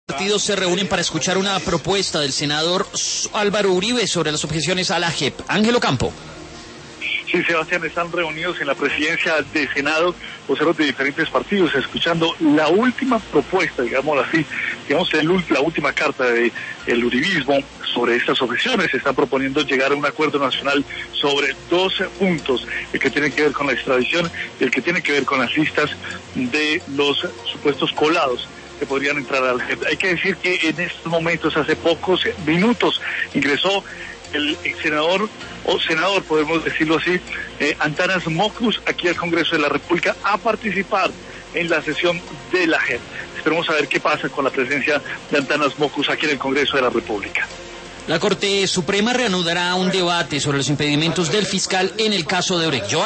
Partidos se reúnen para escuchar una propuesta del senador Álvaro Uribe sobre las objeciones a la JEP. Ángelo Campo. Sí, Sebastián, están reunidos en la presidencia del Senado voceros de diferentes partidos, escuchando la última propuesta, digámoslo así, la última carta del uribismo sobre estas objeciones. Se están proponiendo llegar a un acuerdo nacional sobre 12 puntos, el que tiene que ver con la extradición y el que tiene que ver con las listas de los supuestos colados que podrían entrar al JEP. Hay que decir que en estos momentos, hace pocos minutos, ingresó el senador, podemos decirlo así, Antanas Mockus, aquí al Congreso de la República, a participar en la sesión de la JEP. Esperemos a ver qué pasa con la presencia de Antanas Mockus aquí en el Congreso de la República. La Corte Suprema reanudará un debate sobre los impedimentos del fiscal en el caso de Odebrecht.